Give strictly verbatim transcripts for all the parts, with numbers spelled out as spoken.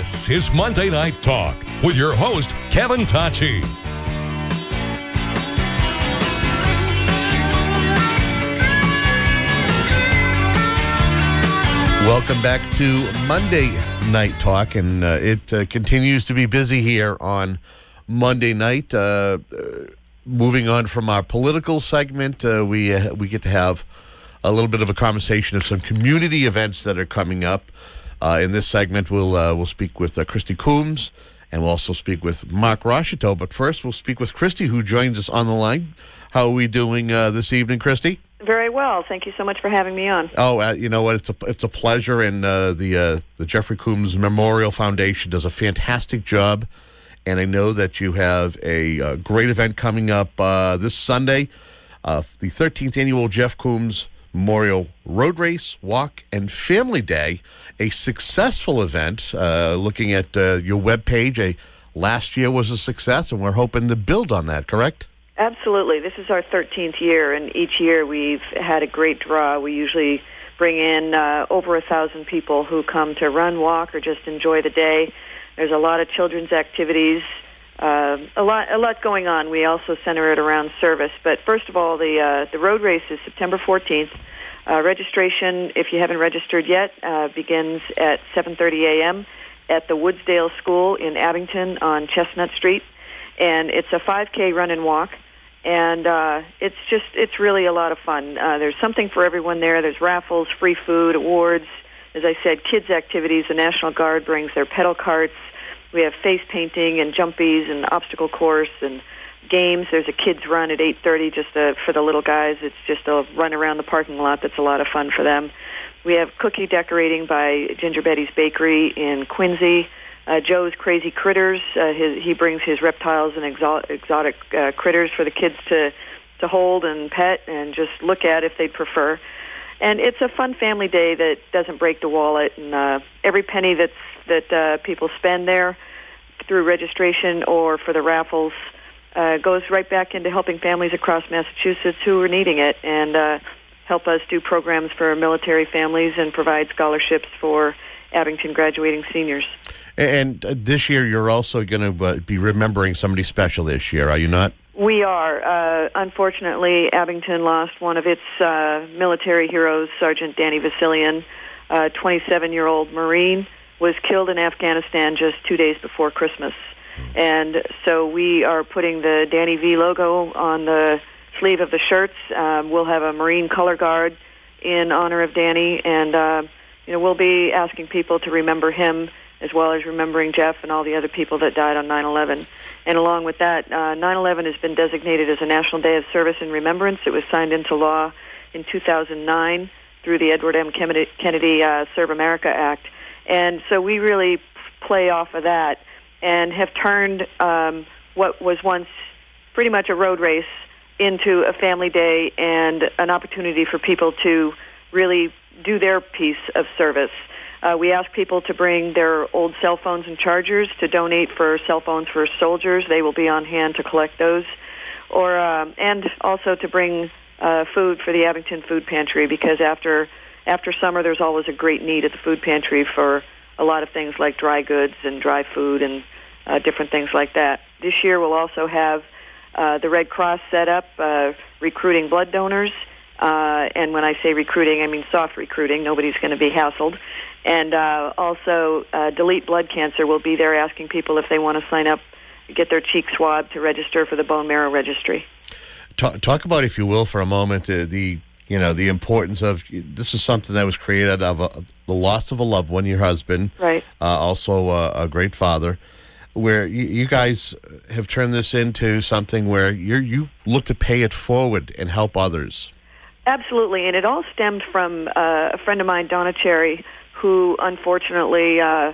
This is Monday Night Talk with your host, Kevin Tachi. Welcome back to Monday Night Talk, and uh, it uh, continues to be busy here on Monday night. Uh, uh, moving on from our political segment, uh, we uh, we get to have a little bit of a conversation of some community events that are coming up. Uh, in this segment, we'll uh, we'll speak with uh, Christy Coombs, and we'll also speak with Mark Rochito. But first, we'll speak with Christy, who joins us on the line. How are we doing uh, this evening, Christy? Very well. Thank you so much for having me on. Oh, uh, you know what? It's a it's a pleasure, and uh, the uh, the Jeffrey Coombs Memorial Foundation does a fantastic job. And I know that you have a, uh great event coming up uh, this Sunday, uh, the thirteenth annual Jeff Coombs Memorial Road Race, Walk, and Family Day, a successful event. Uh, looking at uh, your webpage, a last year was a success, and we're hoping to build on that. Correct? Absolutely. This is our thirteenth year, and each year we've had a great draw. We usually bring in uh, over a thousand people who come to run, walk, or just enjoy the day. There's a lot of children's activities, uh, a lot, a lot going on. We also center it around service. But first of all, the uh, the road race is September fourteenth. Uh, registration, if you haven't registered yet, uh, begins at seven thirty a.m. at the Woodsdale School in Abington on Chestnut Street, and it's a five K run and walk. And uh, it's just, it's really a lot of fun. Uh, there's something for everyone there. There's raffles, free food, awards. As I said, kids' activities. The National Guard brings their pedal carts. We have face painting and jumpies and obstacle course and games. There's a kids' run at eight thirty just uh, for the little guys. It's just a run around the parking lot that's a lot of fun for them. We have cookie decorating by Ginger Betty's Bakery in Quincy. Uh, Joe's Crazy Critters, uh, his, he brings his reptiles and exo- exotic uh, critters for the kids to, to hold and pet and just look at if they prefer. And it's a fun family day that doesn't break the wallet. And uh, every penny that's, that uh, people spend there through registration or for the raffles uh, goes right back into helping families across Massachusetts who are needing it, and uh, help us do programs for military families and provide scholarships for Abington graduating seniors. And uh, this year, you're also going to uh, be remembering somebody special this year, are you not? We are. Uh, unfortunately, Abington lost one of its uh, military heroes, Sergeant Danny Vasilian, a twenty-seven-year-old Marine, was killed in Afghanistan just two days before Christmas. And so we are putting the Danny V logo on the sleeve of the shirts. Um, we'll have a Marine color guard in honor of Danny, and uh, you know, we'll be asking people to remember him as well as remembering Jeff and all the other people that died on nine eleven. And along with that, uh, nine eleven has been designated as a National Day of Service and Remembrance. It was signed into law in two thousand nine through the Edward M. Kennedy uh, Serve America Act. And so we really play off of that and have turned um, what was once pretty much a road race into a family day and an opportunity for people to really do their piece of service. Uh, we ask people to bring their old cell phones and chargers to donate for cell phones for soldiers. They will be on hand to collect those. Or um, and also to bring uh, food for the Abington Food Pantry, because after after summer there's always a great need at the food pantry for a lot of things like dry goods and dry food and uh, different things like that. This year we'll also have uh, the Red Cross set up, uh, recruiting blood donors. Uh, and when I say recruiting, I mean soft recruiting. Nobody's going to be hassled. And uh, also, uh, Delete Blood Cancer will be there asking people if they want to sign up, get their cheek swabbed to register for the bone marrow registry. Talk, talk about, if you will, for a moment, uh, the you know the importance of this is something that was created of a, the loss of a loved one, your husband, right? Uh, also uh, a great father. Where you, you guys have turned this into something where you you look to pay it forward and help others. Absolutely, and it all stemmed from uh, a friend of mine, Donna Cherry, who unfortunately uh,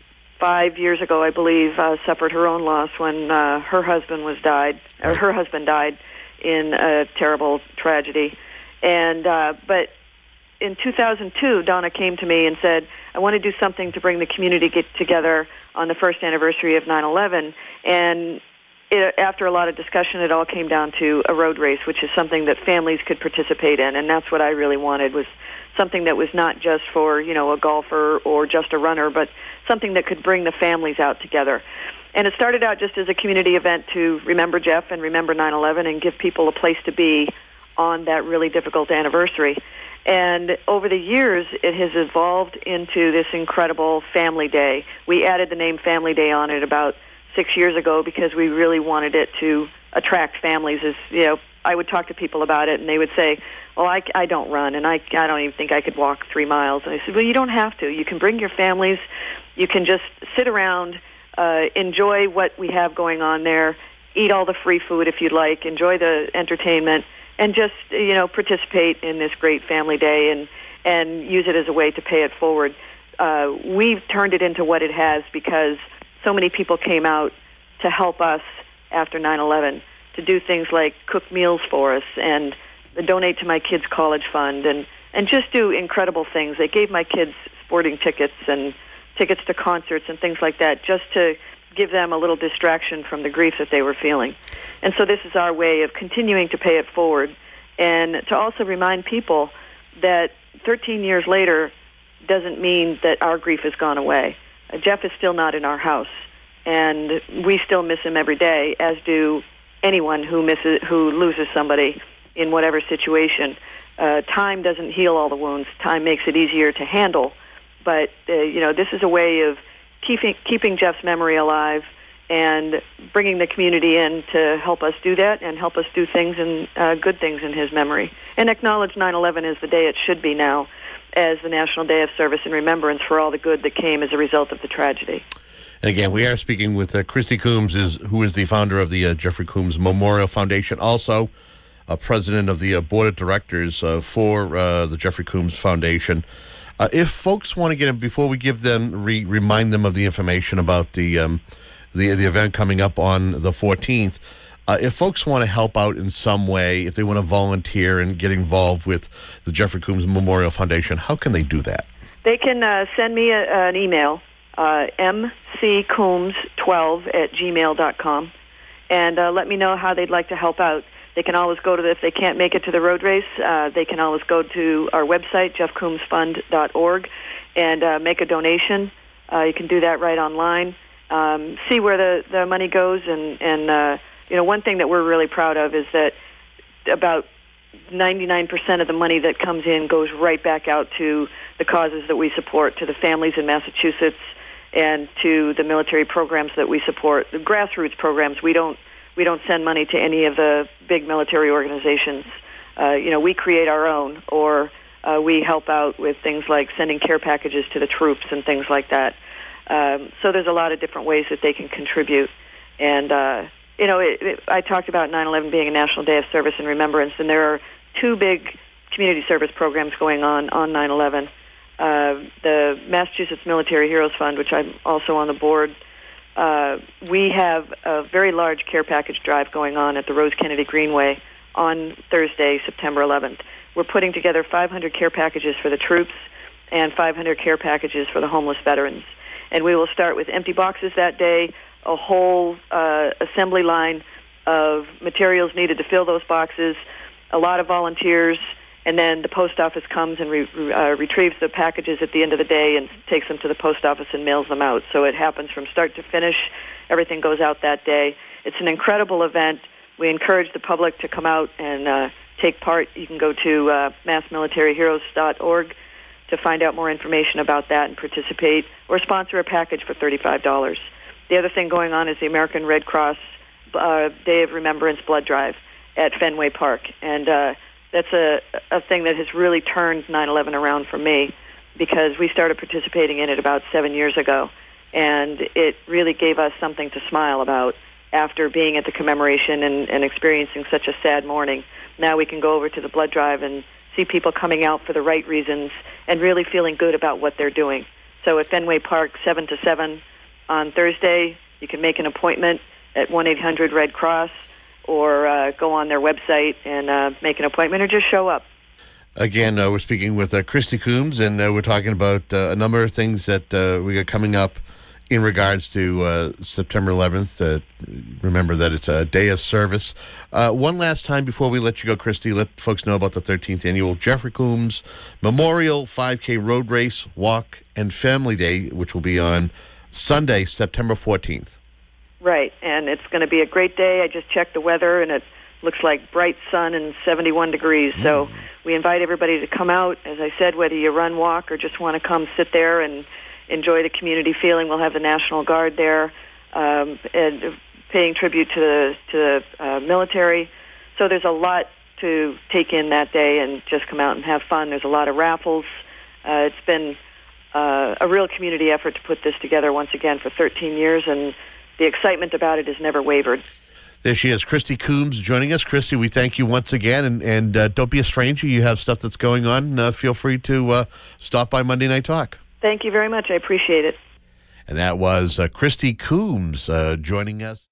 five years ago, I believe, uh, suffered her own loss when uh, her husband was died, or her husband died in a terrible tragedy. And uh, but in two thousand two, Donna came to me and said, "I want to do something to bring the community get together on the first anniversary of nine eleven." And It, after a lot of discussion, it all came down to a road race, which is something that families could participate in, and that's what I really wanted, was something that was not just for, you know, a golfer or just a runner, but something that could bring the families out together. And it started out just as a community event to remember Jeff and remember nine eleven and give people a place to be on that really difficult anniversary. And over the years, it has evolved into this incredible Family Day. We added the name Family Day on it about six years ago because we really wanted it to attract families. As you know, I would talk to people about it, and they would say, "Oh, I, I don't run, and I, I don't even think I could walk three miles." And I said, "Well, you don't have to. You can bring your families. You can just sit around, uh, enjoy what we have going on there, eat all the free food if you'd like, enjoy the entertainment, and just, you know, participate in this great family day and, and use it as a way to pay it forward." Uh, we've turned it into what it has because so many people came out to help us after nine eleven, to do things like cook meals for us and donate to my kids' college fund and, and just do incredible things. They gave my kids sporting tickets and tickets to concerts and things like that just to give them a little distraction from the grief that they were feeling. And so this is our way of continuing to pay it forward and to also remind people that thirteen years later doesn't mean that our grief has gone away. Uh, Jeff is still not in our house, and we still miss him every day, as do anyone who misses, who loses somebody in whatever situation. Uh, time doesn't heal all the wounds. Time makes it easier to handle. But, uh, you know, this is a way of keeping keeping Jeff's memory alive and bringing the community in to help us do that and help us do things and uh, good things in his memory. And acknowledge nine eleven as the day it should be now, as the National Day of Service and Remembrance for all the good that came as a result of the tragedy. And again, we are speaking with uh, Christy Coombs, is, who is the founder of the uh, Jeffrey Coombs Memorial Foundation, also uh, president of the uh, board of directors uh, for uh, the Jeffrey Coombs Foundation. Uh, if folks want to get in, before we give them, re- remind them of the information about the um, the the event coming up on the fourteenth, uh, if folks want to help out in some way, if they want to volunteer and get involved with the Jeffrey Coombs Memorial Foundation, how can they do that? They can uh, send me a, an email, uh, m c coombs twelve at gmail dot com, and uh, let me know how they'd like to help out. They can always go to the, if they can't make it to the road race, uh, they can always go to our website, jeff coombs fund dot org, and uh, make a donation. Uh, you can do that right online. Um, see where the, the money goes, and, and uh, you know, one thing that we're really proud of is that about ninety-nine percent of the money that comes in goes right back out to the causes that we support, to the families in Massachusetts, and to the military programs that we support. The grassroots programs, we don't we don't send money to any of the big military organizations. Uh, you know, we create our own, or uh, we help out with things like sending care packages to the troops and things like that. Um, so there's a lot of different ways that they can contribute. And, uh, you know, it, it, I talked about nine eleven being a National Day of Service and Remembrance, and there are two big community service programs going on on nine eleven. Uh, the Massachusetts Military Heroes Fund, which I'm also on the board, uh, we have a very large care package drive going on at the Rose Kennedy Greenway on Thursday, September eleventh. We're putting together five hundred care packages for the troops and five hundred care packages for the homeless veterans. And we will start with empty boxes that day, a whole uh, assembly line of materials needed to fill those boxes, a lot of volunteers, and then the post office comes and re- uh, retrieves the packages at the end of the day and takes them to the post office and mails them out. So it happens from start to finish. Everything goes out that day. It's an incredible event. We encourage the public to come out and uh, take part. You can go to uh, mass military heroes dot org to find out more information about that and participate, or sponsor a package for thirty-five dollars. The other thing going on is the American Red Cross uh, Day of Remembrance Blood Drive at Fenway Park. And uh, that's a, a thing that has really turned nine eleven around for me, because we started participating in it about seven years ago. And it really gave us something to smile about after being at the commemoration and, and experiencing such a sad morning. Now we can go over to the blood drive and see people coming out for the right reasons and really feeling good about what they're doing. So at Fenway Park, seven to seven on Thursday, you can make an appointment at one eight hundred red cross, or uh, go on their website and uh, make an appointment, or just show up. Again, uh, we're speaking with uh, Christy Coombs, and uh, we're talking about uh, a number of things that uh, we got coming up in regards to uh, September eleventh. Uh, remember that it's a day of service. Uh, one last time before we let you go, Christy, let folks know about the thirteenth Annual Jeffrey Coombs Memorial five K Road Race, Walk, and Family Day, which will be on Sunday, September fourteenth. Right, and it's going to be a great day. I just checked the weather, and it looks like bright sun and seventy-one degrees. Mm. So we invite everybody to come out. As I said, whether you run, walk, or just want to come sit there and enjoy the community feeling, we'll have the National Guard there um, and paying tribute to the, to the uh, military. So there's a lot to take in that day and just come out and have fun. There's a lot of raffles. Uh, it's been uh, a real community effort to put this together once again for thirteen years, and the excitement about it has never wavered. There she is, Christy Coombs, joining us. Christy, we thank you once again, and, and uh, don't be a stranger. You have stuff that's going on. Uh, feel free to uh, stop by Monday Night Talk. Thank you very much. I appreciate it. And that was uh, Christy Coombs uh, joining us.